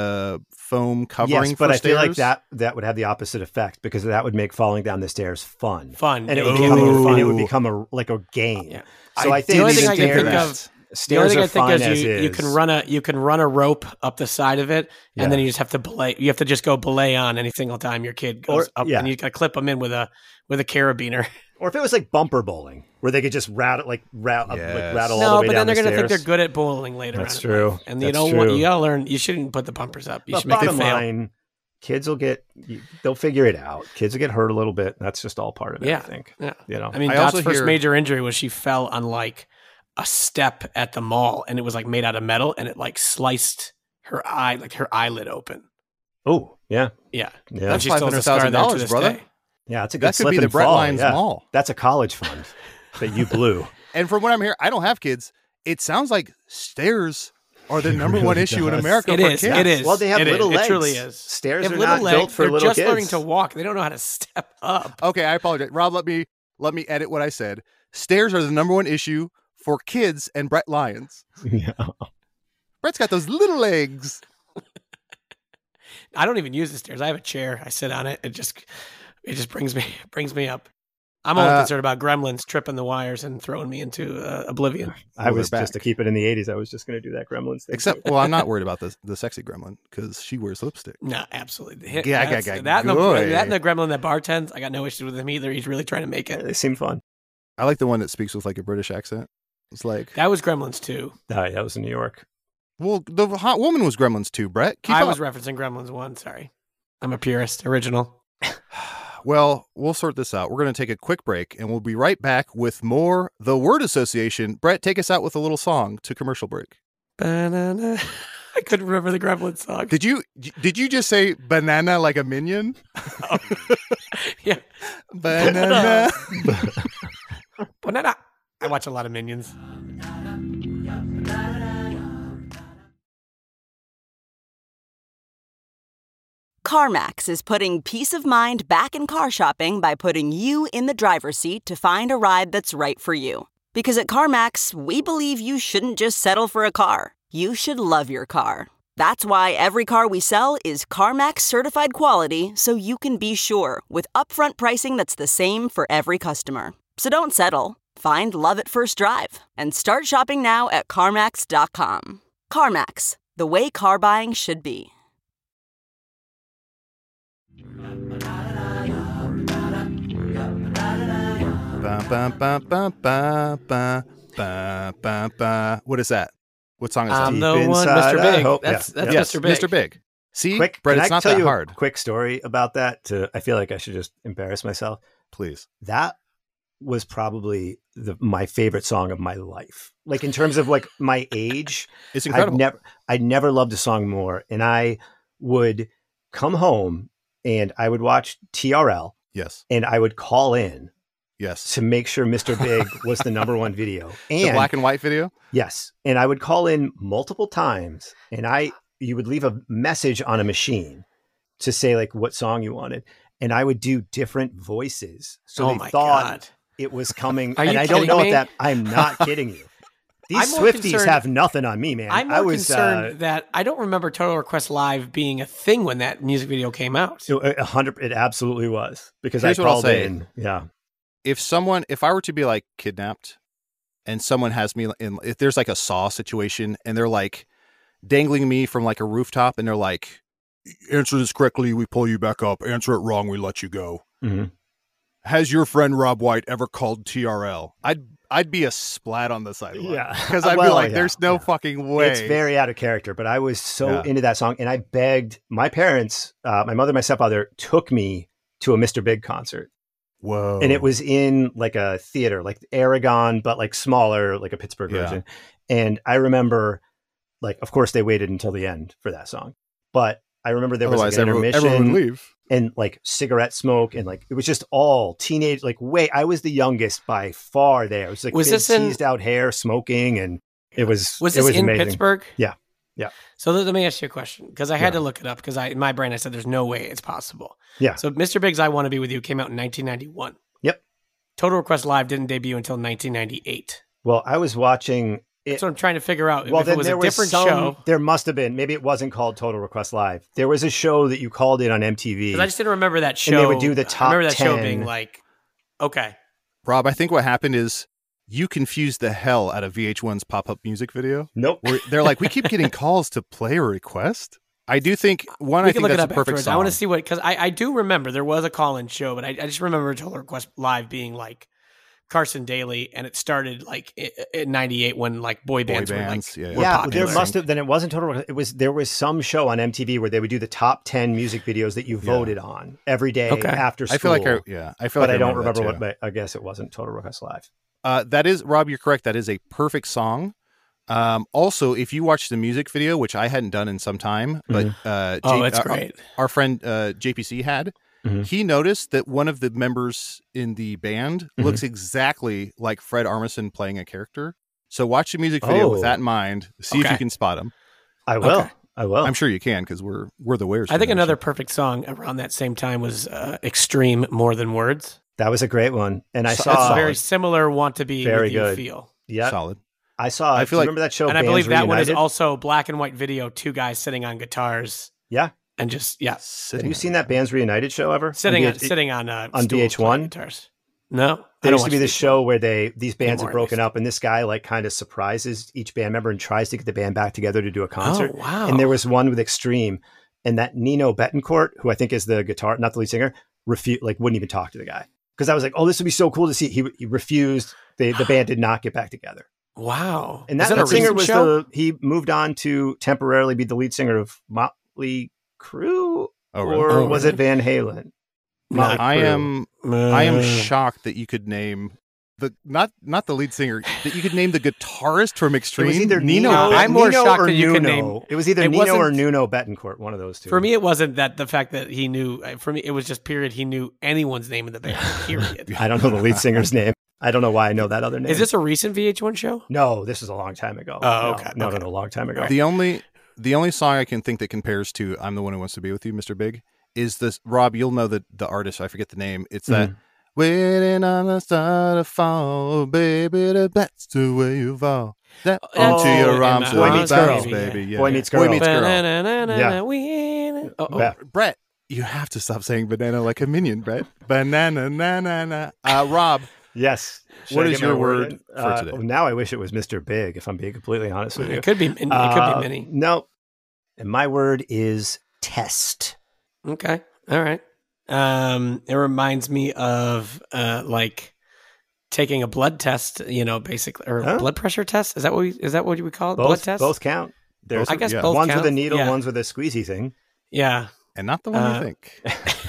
D: foam covering?
F: Yes, but I feel like that would have the opposite effect, because that would make falling down the stairs fun,
E: and
F: it would become a game.
E: Yeah.
F: So I think
E: the only thing I can think of.
F: Stairs are fine as
E: is. You can run a rope up the side of it, and then you just have to belay. You have to just go belay on any single time your kid goes up, and you got to clip them in with a carabiner.
F: Or if it was like bumper bowling, where they could just rattle all the way down the stairs.
E: No, but then they're going to think they're good at bowling later.
F: That's true.
E: And you gotta learn. You shouldn't put the bumpers up. You should make them fail.
F: Line, kids they'll figure it out. Kids will get hurt a little bit. That's just all part of it. I think.
E: Yeah. I mean, Dot's first major injury was she fell on like a step at the mall, and it was like made out of metal, and it like sliced her eye, like her eyelid open.
F: Oh, yeah.
D: That's $500,000, brother.
F: Yeah, it's a good
D: that could be the Brett Lyons Mall.
F: That's a college fund that you blew.
D: And from what I'm hearing, I don't have kids. It sounds like stairs are the number one issue in America for kids.
E: It is.
F: Well, they have little legs.
E: It truly is.
F: Stairs are not built for little kids.
E: They're just learning to walk. They don't know how to step up.
D: Okay, I apologize. Rob, let me edit what I said. Stairs are the number one issue for kids and Brett Lyons.
F: Yeah.
D: Brett's got those little legs.
E: I don't even use the stairs. I have a chair. I sit on it. It just brings me up. I'm only concerned about gremlins tripping the wires and throwing me into oblivion.
F: I was just to keep it in the 80s. I was just going to do that gremlins thing.
D: Except, well, I'm not worried about the sexy gremlin because she wears lipstick.
E: No, absolutely.
D: That
E: and the gremlin that bartends, I got no issues with him either. He's really trying to make it.
F: They seem fun.
D: I like the one that speaks with like a British accent. It's like
E: that was Gremlins 2.
F: That was in New York.
D: Well, the hot woman was Gremlins 2, Brett.
E: I was referencing Gremlins 1. Sorry, I'm a purist. Original.
D: Well, we'll sort this out. We're going to take a quick break, and we'll be right back with more The Word Association. Brett, take us out with a little song to commercial break.
E: Banana. I couldn't remember the Gremlins song.
D: Did you just say banana like a minion?
E: Oh. Yeah.
D: Banana.
E: Banana. I watch a lot of Minions.
G: CarMax is putting peace of mind back in car shopping by putting you in the driver's seat to find a ride that's right for you. Because at CarMax, we believe you shouldn't just settle for a car. You should love your car. That's why every car we sell is CarMax certified quality, so you can be sure with upfront pricing that's the same for every customer. So don't settle. Find love at first drive and start shopping now at CarMax.com. CarMax, the way car buying should be.
D: Ba, ba, ba, ba, ba, ba, ba, ba, ba. What is that? What song is that?
E: I'm the one,
F: Inside,
E: Mr.
F: I
E: Big.
F: hope.
E: That's
F: Yeah.
D: Yes,
E: Mr. Big.
D: Mr. Big. See,
F: Quick,
D: Brett,
F: can
D: it's
F: I
D: not
F: tell
D: that
F: you
D: hard.
F: a quick story about that? I feel like I should just embarrass myself.
D: Please.
F: That was probably my favorite song of my life. Like in terms of like my age,
D: It's incredible.
F: I'd never loved a song more. And I would come home and I would watch TRL
D: Yes.
F: and I would call in
D: Yes.
F: to make sure Mr. Big was the number one video. And
D: The black and white video?
F: yes, and I would call in multiple times, and you would leave a message on a machine to say like what song you wanted, and I would do different voices, so
E: Oh
F: they
E: my
F: thought
E: God.
F: it was coming.
E: Are
F: and
E: you
F: I don't
E: kidding
F: know
E: me?
F: if that. I'm not kidding you. These
E: I'm more
F: Swifties
E: concerned-
F: have nothing on me, man.
E: I'm more
F: I was
E: concerned that I don't remember Total Request Live being a thing when that music video came out.
F: 100. It absolutely was because
D: Here's
F: I
D: what I'll
F: called
D: say.
F: in. Yeah,
D: If I were to be like kidnapped and someone has me in, if there's like a Saw situation and they're like dangling me from like a rooftop and they're like, answer this correctly, we pull you back up. Answer it wrong, we let you go.
F: mm-hmm.
D: Has your friend Rob White ever called TRL? I'd be a splat on the sidewalk.
F: Yeah.
D: Because I'd be
F: Well,
D: like,
F: yeah,
D: there's no
F: yeah.
D: fucking way.
F: It's very out of character, but I was so
D: Yeah.
F: into that song, and I begged my parents, my mother, and my stepfather took me to a Mr. Big concert.
D: Whoa.
F: And it was in like a theater, like Aragon, but like smaller, like a Pittsburgh
D: Yeah.
F: version. And I remember, like, of course, they waited until the end for that song. But I remember there was like
D: Otherwise,
F: an intermission
D: everyone would leave.
F: and like cigarette smoke. And like, it was just all teenage, like, I was the youngest by far there. It was like
E: Was
F: big
E: this in-
F: teased out hair, smoking. And it was,
E: Was
F: it
E: this
F: was
E: in
F: amazing.
E: Pittsburgh?
F: Yeah. Yeah.
E: So let me ask you a question because I had
F: Yeah.
E: to look it up because in my brain I said there's no way it's possible.
F: Yeah.
E: So Mr. Big's I Want to Be With You came out in 1991.
F: Yep.
E: Total Request Live didn't debut until 1998.
F: Well, I was watching it.
E: That's what I'm trying to figure out.
F: Well,
E: if
F: then
E: it was
F: there
E: a
F: was
E: different
F: some,
E: show.
F: There must have been. Maybe it wasn't called Total Request Live. There was a show that you called in on MTV.
E: Because I just didn't remember that show.
F: And they would do the top
E: I remember that show
F: 10.
E: being like, okay.
D: Rob, I think what happened is you confused the hell out of VH1's pop-up music video.
F: Nope.
D: Where they're like, we keep getting calls to play a request. I do think
E: We
D: one. I
E: can
D: think
E: look it
D: that's a
E: up
D: perfect
E: afterwards.
D: song.
E: I want to see what, because I do remember there was a call-in show, but I just remember Total Request Live being like Carson Daly, and it started like in 98 when like boy bands were like,
D: bands, yeah.
E: were
F: Yeah,
E: popular.
F: there must have. Then it wasn't Total Request. There was some show on MTV where they would do the top 10 music videos that you voted on every day
E: Okay.
F: after school.
D: I feel like I feel
F: but
D: like
F: I don't
D: remember
F: remember
D: that
F: what. But I guess it wasn't Total Request Live.
D: That is, Rob, you're correct. That is a perfect song. Also, if you watch the music video, which I hadn't done in some time, but
E: it's great.
D: Our friend JPC had, he noticed that one of the members in the band looks exactly like Fred Armisen playing a character. So watch the music video with that in mind. See if
E: Okay.
D: you can spot him.
F: I will.
E: Okay.
F: I will.
D: I'm sure you can because we're the Wares.
E: I think
D: generation.
E: another perfect song around that same time was Extreme More Than Words.
F: That was a great one, and I
D: So-
F: saw.
E: It's very similar Want to Be
F: Very
E: With You
F: good.
E: Feel.
F: Yeah,
D: solid.
F: I saw.
D: I feel like-
F: remember that show.
E: And I
F: Bands
E: believe that one is
F: Reunited?
E: also black and white video, two guys sitting on guitars
F: Yeah.
E: and just,
F: Have you seen that Bands Reunited show ever?
E: sitting
F: on
E: on
F: VH-
E: sitting on
F: on
E: stools
F: VH1?
E: playing guitars. No,
F: There
E: I
F: used
E: don't
F: to be
E: watch
F: this
E: VH1.
F: show where these bands
E: Anymore,
F: had broken
E: at least.
F: up, and this guy like kind of surprises each band member and tries to get the band back together to do a concert.
E: Oh, wow.
F: And there was one with Extreme, and that Nino Betancourt, who I think is the guitar, not the lead singer, wouldn't even talk to the guy because I was like, oh, this would be so cool to see. He refused. The band did not get back together.
E: Wow.
F: And
E: Is
F: that
E: a
F: singer
E: recent
F: was
E: show?
F: he moved on to temporarily be the lead singer of Motley Crue,
D: Oh, really?
F: or
E: Oh,
F: was
E: really?
F: it Van Halen?
E: Motley
D: I
E: Crue.
D: am shocked that you could name not the lead singer. That you could name the guitarist from Extreme.
F: It was either
D: Nino.
E: I'm more
F: Nino
E: shocked
F: or
E: that you could
F: Nuno.
E: name-
F: It was either
E: It
F: Nino or
E: wasn't-
F: Nuno Betancourt, one of those two.
E: For me, it wasn't that the fact that he knew. For me, it was just period. He knew anyone's name in the band. Period.
F: I don't know the lead singer's name. I don't know why I know that other name.
E: Is this a recent VH1 show?
F: No, this is a long time ago.
E: Oh, okay.
F: No,
E: Okay.
F: a long time ago.
D: The only song I can think that compares to "I'm the One Who Wants to Be with You," Mr. Big, is this. Rob, you'll know the artist. I forget the name. It's that waiting on the star to fall, baby. That's the way you fall. That
E: Oh,
D: into your arms,
E: and
F: Boy
D: and
F: Meets
D: bounce,
F: Girl.
D: baby. Yeah.
F: Boy Meets Girl.
D: Boy Meets Girl.
F: Yeah. Yeah.
D: Brett, you have to stop saying banana like a minion, Brett. Banana, na na na. Rob,
F: Yes. Should
D: What
F: I
D: is
F: get my
D: your word
F: in?
D: for today?
F: Now I wish it was Mr. Big, if I'm being completely honest with you.
E: It could be. It could be mini.
F: No. And my word is test.
E: Okay. All right. It reminds me of like taking a blood test, basically, or
F: Huh?
E: blood pressure test. Is that what you would call it? blood
F: Both,
E: test?
F: both count. There's
E: I guess
D: yeah.
E: both
F: one's
E: count.
F: with a needle,
E: Yeah.
F: one's with a squeezy thing.
E: Yeah.
D: and not the one you think.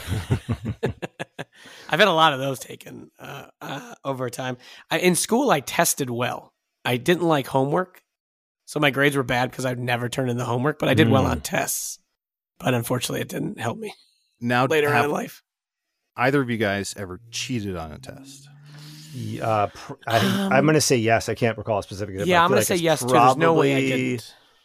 E: I've had a lot of those taken over time. In school, I tested well. I didn't like homework, so my grades were bad because I'd never turn in the homework, but I did well on tests. But unfortunately, it didn't help me
D: Now,
E: later on
D: have
E: in life.
D: either of you guys ever cheated on a test?
F: I'm going to say yes. I can't recall a specific. but I
E: Yeah, I'm
F: feel
E: going
F: like
E: to say
F: it's
E: yes too. There's no way I
F: probably-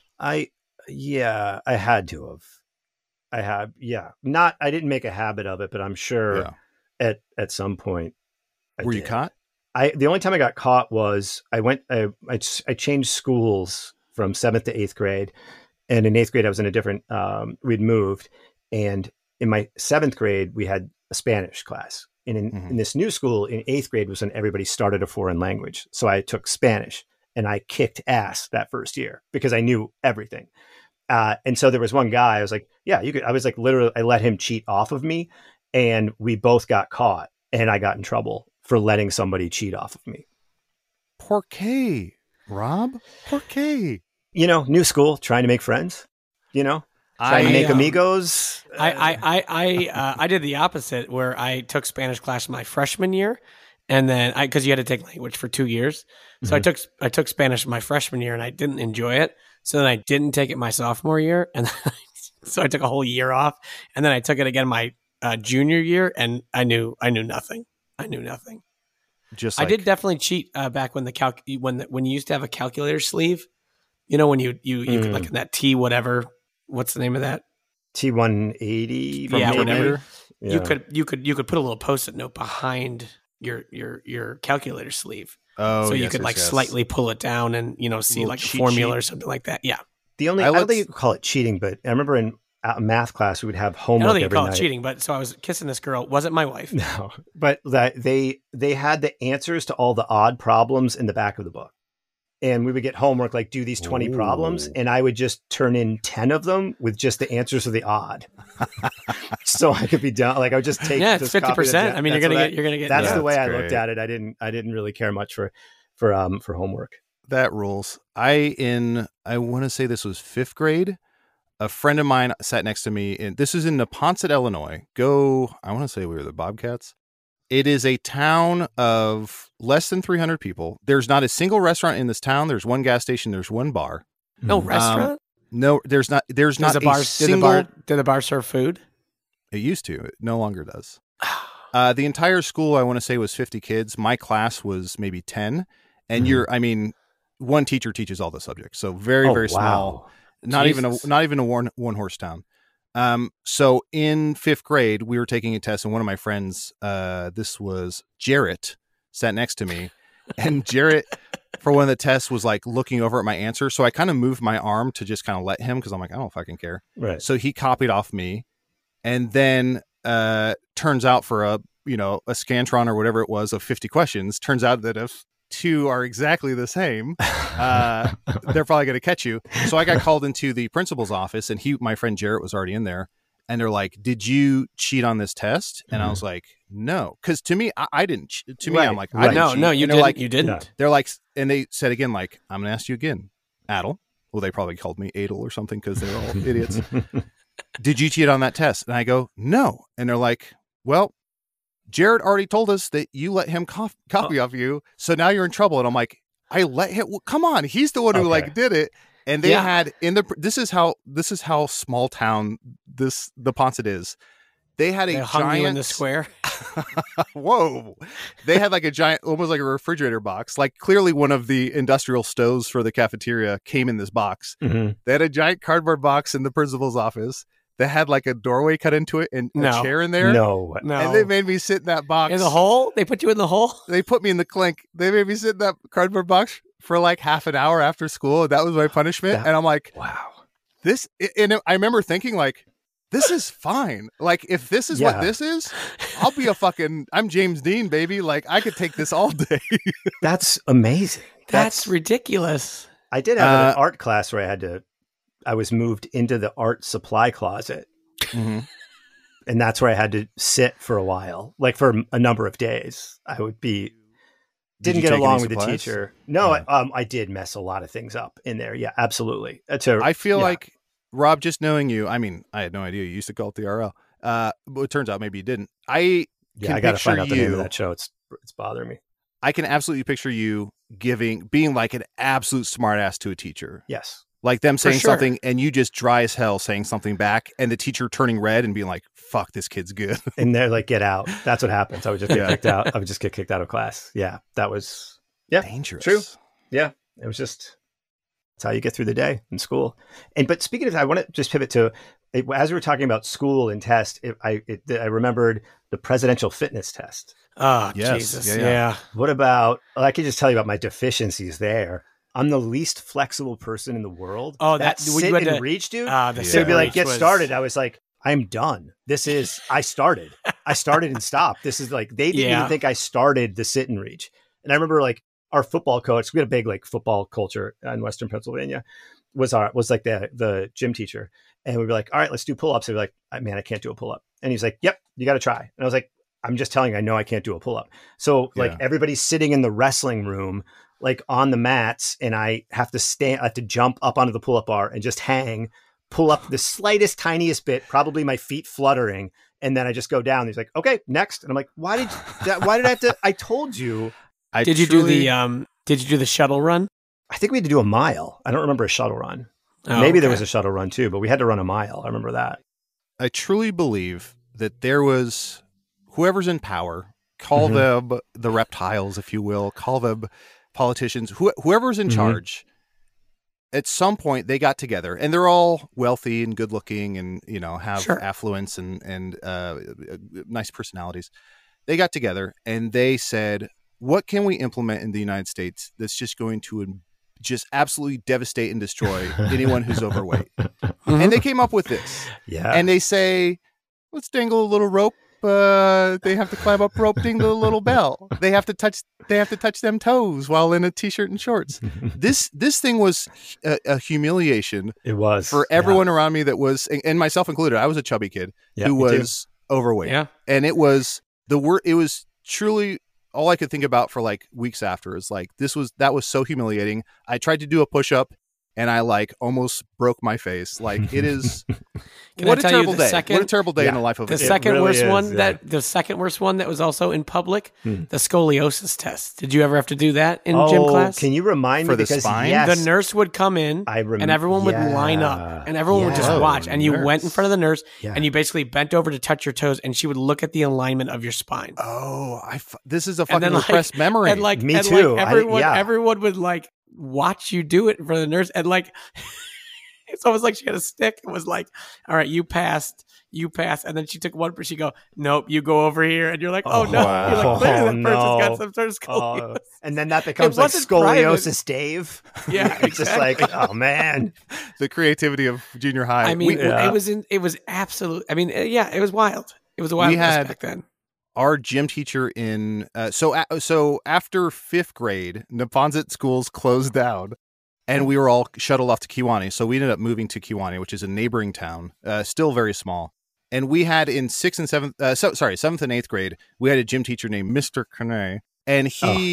E: didn't.
F: I had to have. I had, yeah. I didn't make a habit of it, but I'm sure
D: Yeah.
F: at some point.
D: Were you
F: did.
D: caught?
F: The only time I got caught was I changed schools from 7th to 8th grade, and in 8th grade I was in a different. We'd moved, and in my 7th grade we had a Spanish class, and in this new school in 8th grade was when everybody started a foreign language. So I took Spanish, and I kicked ass that first year because I knew everything. And so there was one guy, I was like, yeah, you could, I was like, literally, I let him cheat off of me, and we both got caught, and I got in trouble for letting somebody cheat off of me.
D: Por qué, Rob? Por qué?
F: New school, trying to make friends, trying to make amigos.
E: I did the opposite, where I took Spanish class my freshman year, and then because you had to take language for 2 years, so I took Spanish my freshman year, and I didn't enjoy it. So then I didn't take it my sophomore year, and so I took a whole year off, and then I took it again my junior year, and I knew nothing. I knew nothing.
D: Just
E: I
D: like,
E: did definitely cheat back when when you used to have a calculator sleeve. When you could, like, that T whatever. What's the name of that?
F: T180 from
E: Yeah,
F: Terminator.
E: whatever.
F: Yeah.
E: You could put a little post-it note behind your calculator sleeve.
D: Oh,
E: so you
D: yes,
E: could
D: yes, yes.
E: slightly pull it down and see
D: Little
E: like a
D: cheat
E: formula
D: sheet.
E: or something like that. Yeah.
F: I don't think you could call it cheating, but I remember in math class we would have
E: I
F: homework
E: don't think you
F: every
E: call
F: night.
E: it cheating, but so I was kissing this girl. Wasn't my wife.
F: No, but that they had the answers to all the odd problems in the back of the book. And we would get homework, like do these 20 problems, and I would just turn in 10 of them with just the answers of the odd. So I could be done. Like I would just take.
E: Yeah, it's
F: just copy
E: 50%. I mean, you're gonna get.
F: That's
E: yeah.
F: the way I
D: That's
F: looked
D: great.
F: at it. I didn't really care much for homework.
D: That rules. I want to say this was 5th grade. A friend of mine sat next to me, and this is in Neponset, Illinois. I want to say we were the Bobcats. It is a town of less than 300 people. There's not a single restaurant in this town. There's one gas station. There's one bar.
E: No restaurant.
D: No, there's not. There's not
E: Does the bar
D: a single.
E: did the bar serve food?
D: It used to. It no longer does. The entire school, I want to say, was 50 kids. My class was maybe 10. And one teacher teaches all the subjects. So very, very small. Not
E: Jesus.
D: even a one horse town. So in 5th grade, we were taking a test, and one of my friends, this was Jarrett, sat next to me, and Jarrett, for one of the tests, was like looking over at my answer. So I kind of moved my arm to just kind of let him, because I'm like, I don't fucking care.
F: Right.
D: So he copied off me, and then turns out for a Scantron or whatever it was of 50 questions, turns out that if 2 are exactly the same, they're probably going to catch you. So I got called into the principal's office, and my friend Jarrett was already in there, and they're like, "Did you cheat on this test?" And I was like, "No," because to me, I didn't. To me,
F: Right.
D: I'm like, I didn't cheat.
E: No, you
D: And they're
E: didn't.
D: like,
E: You didn't.
D: They're like, and they said again, like, "I'm going to ask you again, Adel." Well, they probably called me Adel or something because they're all idiots. Did you cheat on that test? And I go, "No," and they're like, "Well, Jared already told us that you let him copy off you, so now you're in trouble. And I'm like, I let him. Well, come on, he's the one who like did it. And they had this is how small town the Poncet is. They had a
E: hung
D: giant
E: you in the square.
D: Whoa! They had like a giant, almost like a refrigerator box. Like clearly, one of the industrial stoves for the cafeteria came in this box.
F: Mm-hmm.
D: They had a giant cardboard box in the principal's office. They had like a doorway cut into it and a chair in there.
F: No.
D: And they made me sit in that box.
E: In the hole? They put you in the hole?
D: They put me in the clink. They made me sit in that cardboard box for like half an hour after school. That was my punishment. And I'm like,
F: wow.
D: This. And I remember thinking like, this is fine. Like, if this is what this is, I'll be I'm James Dean, baby. Like, I could take this all day.
F: That's amazing.
E: That's ridiculous.
F: I did have an art class where I was moved into the art supply closet.
D: Mm-hmm.
F: And that's where I had to sit for a while, like for a number of days. I would be, didn't get along with the teacher. No, I did mess a lot of things up in there. Yeah, absolutely.
D: I feel like, Rob, just knowing you, I mean, I had no idea you used to call it the RL. But it turns out maybe you didn't. I got to find out the name of that show. It's bothering me. I can absolutely picture you being like an absolute smartass to a teacher.
F: Yes.
D: Like them saying something and you just dry as hell saying something back and the teacher turning red and being like, fuck, this kid's good.
F: And they're like, get out. That's what happens. I would just get kicked out. I would just get kicked out of class. Yeah. That was
D: dangerous.
F: True. Yeah. It was just, that's how you get through the day in school. But speaking of that, I want to just pivot to, as we were talking about school and test, I remembered the presidential fitness test.
E: Oh, yes. Jesus. Yeah.
F: What about, I could just tell you about my deficiencies there. I'm the least flexible person in the world.
E: Oh,
F: that sit and reach, dude.
E: So
F: be like, get started. I was like, I'm done. I started and stopped. This is like, they didn't even think I started the sit and reach. And I remember like our football coach, we had a big like football culture in Western Pennsylvania, was like the gym teacher. And we'd be like, all right, let's do pull-ups. I'd be like, man, I can't do a pull-up. And he's like, yep, you got to try. And I was like, I'm just telling you, I know I can't do a pull-up. So like everybody's sitting in the wrestling room, like on the mats, and I have to jump up onto the pull-up bar and just pull up the slightest, tiniest bit, probably my feet fluttering. And then I just go down. He's like, okay, next. And I'm like, why did I have to, I told you.
E: Did you do the shuttle run?
F: I think we had to do a mile. I don't remember a shuttle run. Maybe there was a shuttle run too, but we had to run a mile. I remember that. I
D: truly believe that there was whoever's in power, call them the reptiles, if you will, call them politicians, whoever's in charge, at some point they got together, and they're all wealthy and good looking and, you know, have affluence and nice personalities. They got together and they said, what can we implement in the United States that's just going to just absolutely devastate and destroy anyone who's overweight? And they came up with this.
F: Yeah.
D: And they say, let's dangle a little rope. They have to climb up rope, dingle a little bell. They have to touch them toes while in a t-shirt and shorts. This thing was a humiliation.
F: It was
D: for everyone around me that was, and myself included. I was a chubby kid who was overweight.
E: Yeah.
D: And it was it was truly all I could think about for like weeks after is like, that was so humiliating. I tried to do a push-up and I like almost broke my face. Like it is. What a terrible day! What a terrible day in the life of
E: the second worst one. The second worst one that was also in public, the scoliosis test. Did you ever have to do that in gym class?
F: Can you remind me?
D: For the spine?
F: Yes,
E: the nurse would come in, and everyone would line up, and everyone would just watch. And you went in front of the nurse, and you basically bent over to touch your toes, and she would look at the alignment of your spine.
D: Oh, this is a fucking repressed memory.
E: And like
F: me too.
E: Everyone would like watch you do it in front of the nurse, and like. It's almost like she had a stick and was like, all right, you passed. And then she took one, but she go, nope, you go over here. And you're like, oh no. Wow. You're like, clearly that person's got some sort of scoliosis.
F: And then that becomes like scoliosis Dave.
E: Yeah, exactly.
F: It's just like, oh man.
D: The creativity of junior high.
E: I mean, it was absolute. I mean, it was wild. It was a wild place back then.
D: Our gym teacher in, so after 5th grade, Neponset schools closed down. And we were all shuttled off to Kewanee. So we ended up moving to Kewanee, which is a neighboring town, still very small. And we had in 7th and 8th grade, we had a gym teacher named Mr. Kane. And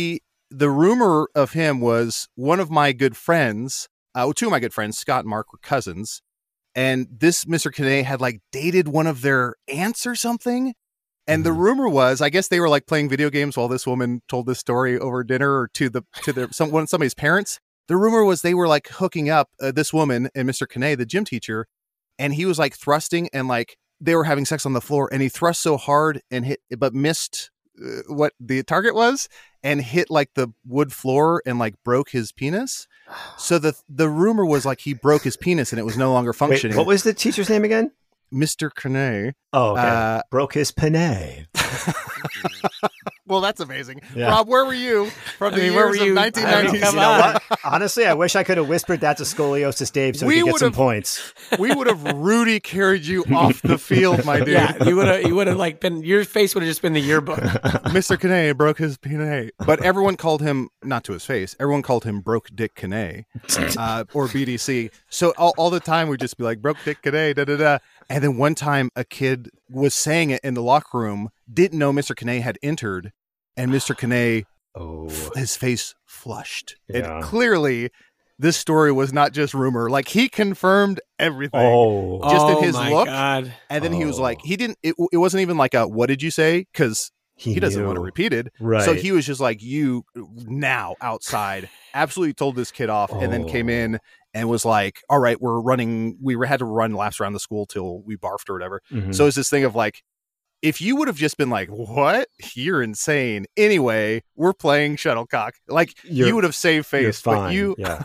D: the rumor of him was one of my good friends, 2 of my good friends, Scott and Mark, were cousins. And this Mr. Kane had like dated one of their aunts or something. And the rumor was, I guess they were like playing video games while this woman told this story over dinner or to somebody's parents. The rumor was they were like hooking up this woman and Mr. Kane, the gym teacher, and he was like thrusting and like they were having sex on the floor, and he thrust so hard and hit, but missed what the target was and hit like the wood floor and like broke his penis. So the rumor was like he broke his penis and it was no longer functioning.
F: Wait, what was the teacher's name again?
D: Mr. Kane.
F: Oh, okay. Broke his penne.
D: Well, that's amazing.
F: Yeah.
D: Rob, where were you from the years of 1990s?
F: You know what? Honestly, I wish I could have whispered that to Scoliosis Dave so we could get some points.
D: We would have Rudy carried you off the field, my dude.
E: Yeah, you would have like been, your face would have just been the yearbook.
D: Mr. Kane broke his penis. But everyone called him, not to his face, everyone called him Broke Dick Kane or BDC. So all the time we'd just be like, Broke Dick Kane, da da da. And then one time a kid was saying it in the locker room, didn't know Mr. Kane had entered, and Mr. Kane, his face flushed.
F: Yeah.
D: And clearly, this story was not just rumor. Like, he confirmed everything. Just in his look.
E: God.
D: And then he was like, it wasn't even like a, what did you say? Because he doesn't want to repeat it.
F: Right.
D: So he was just like, you now outside. Absolutely told this kid off and then came in and was like, all right, we had to run laps around the school till we barfed or whatever.
F: Mm-hmm.
D: So it's this thing of like, if you would have just been like, what? You're insane. Anyway, we're playing shuttlecock. Like, you would have saved face. But you...
F: Yeah.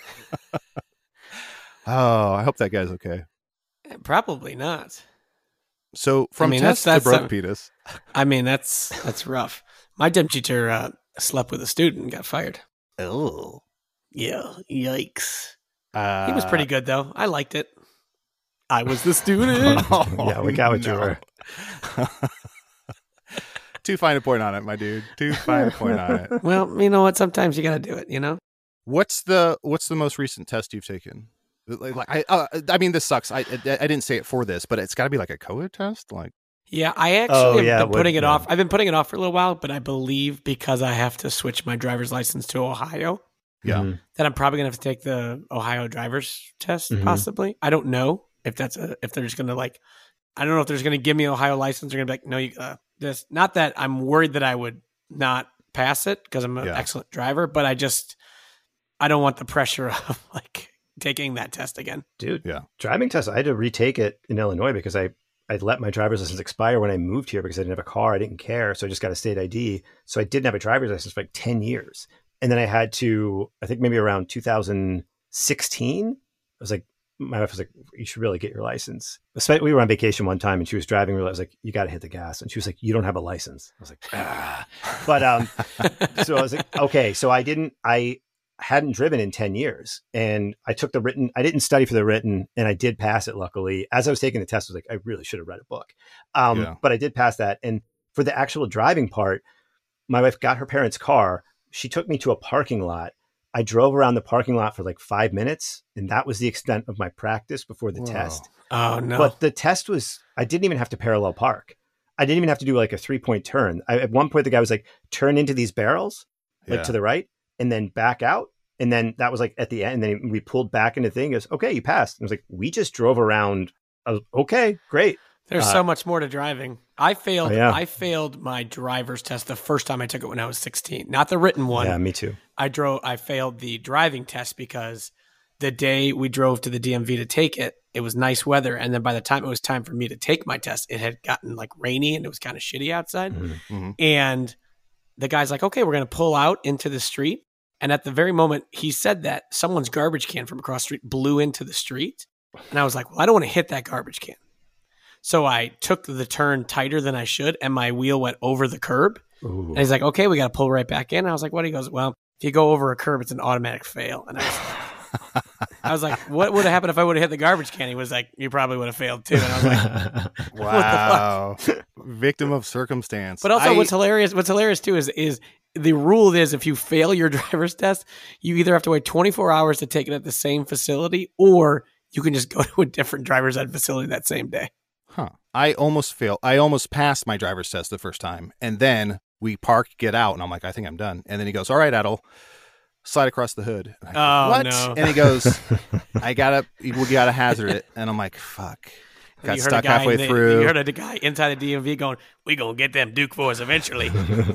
D: Oh, I hope that guy's okay.
E: Probably not.
D: So from test to broke penis.
E: I mean, that's rough. My gym teacher slept with a student and got fired.
D: Oh.
E: Yeah. Yikes. He was pretty good, though. I liked it. I was the student.
F: Yeah, we got what you were.
D: Too fine a point on it, my dude. Too fine a point on it.
E: Well, you know what? Sometimes you got to do it, you know?
D: What's the most recent test you've taken? Like I mean, this sucks. I didn't say it for this, but it's got to be like a COVID test? Like,
E: yeah, I actually have been putting it
F: yeah.
E: off. I've been putting it off for a little while, but I believe because I have to switch my driver's license to Ohio,
D: yeah,
E: that I'm probably going to have to take the Ohio driver's test, possibly. I don't know if if they're just going to like, I don't know if they're just going to give me an Ohio license. They're going to be like, no, this. Not that I'm worried that I would not pass it because I'm an excellent driver, but I don't want the pressure of like taking that test again.
F: Dude, driving test, I had to retake it in Illinois because I let my driver's license expire when I moved here because I didn't have a car. I didn't care. So I just got a state ID. So I didn't have a driver's license for like 10 years. And then I had to, I think maybe around 2016, I was like, my wife was like, you should really get your license. We were on vacation one time and she was driving. I was like, you got to hit the gas. And she was like, you don't have a license. I was like, ah. But, so I was like, okay. So I hadn't driven in 10 years and I took the written, I didn't study for the written and I did pass it. Luckily, as I was taking the test, I was like, I really should have read a book. But I did pass that. And for the actual driving part, my wife got her parents' car. She took me to a parking lot. I drove around the parking lot for like 5 minutes. And that was the extent of my practice before the test.
E: Oh no.
F: But the test was, I didn't even have to parallel park. I didn't even have to do like a 3-point turn. At one point, the guy was like, turn into these barrels, like to the right, and then back out. And then that was like at the end. And then we pulled back into the thing. It was, okay, you passed. And I was like, we just drove around. I was, okay, great.
E: There's so much more to driving. I failed my driver's test the first time I took it when I was 16. Not the written one.
F: Yeah, me too.
E: I failed the driving test because the day we drove to the DMV to take it, it was nice weather. And then by the time it was time for me to take my test, it had gotten like rainy and it was kind of shitty outside. Mm-hmm. And the guy's like, okay, we're going to pull out into the street. And at the very moment he said that, someone's garbage can from across the street blew into the street. And I was like, well, I don't want to hit that garbage can. So I took the turn tighter than I should, and my wheel went over the curb. Ooh. And he's like, okay, we got to pull right back in. And I was like, what? He goes, well, if you go over a curb, it's an automatic fail. And I was like, what would have happened if I would have hit the garbage can? He was like, you probably would have failed too. And I was like,
D: wow. Victim of circumstance.
E: But also what's hilarious too is the rule is if you fail your driver's test, you either have to wait 24 hours to take it at the same facility, or you can just go to a different driver's ed facility that same day.
D: Huh. I almost failed. I almost passed my driver's test the first time. And then we park, get out. And I'm like, I think I'm done. And then he goes, all right, Adel, slide across the hood. And I go, what? No. And he goes, we got to hazard it. And I'm like, fuck. Got
E: You heard
D: stuck
E: a guy
D: halfway
E: in the-
D: through.
E: You heard a guy inside the DMV going, "We gonna get them Duke boys eventually."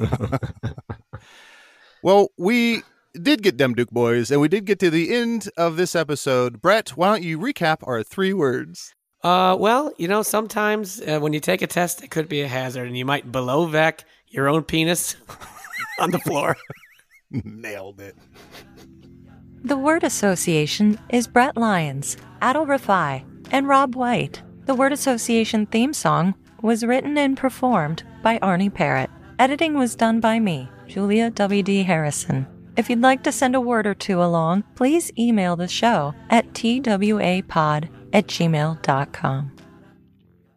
D: Well, we did get them Duke boys, and we did get to the end of this episode. Brett, why don't you recap our 3 words?
E: Well, sometimes when you take a test, it could be a hazard, and you might below vec your own penis on the floor.
D: Nailed it.
H: The word association is Brett Lyons, Adil Rafai, and Rob White. The word association theme song was written and performed by Arnie Parrott. Editing was done by me, Julia W.D. Harrison. If you'd like to send a word or two along, please email the show at twapod@gmail.com.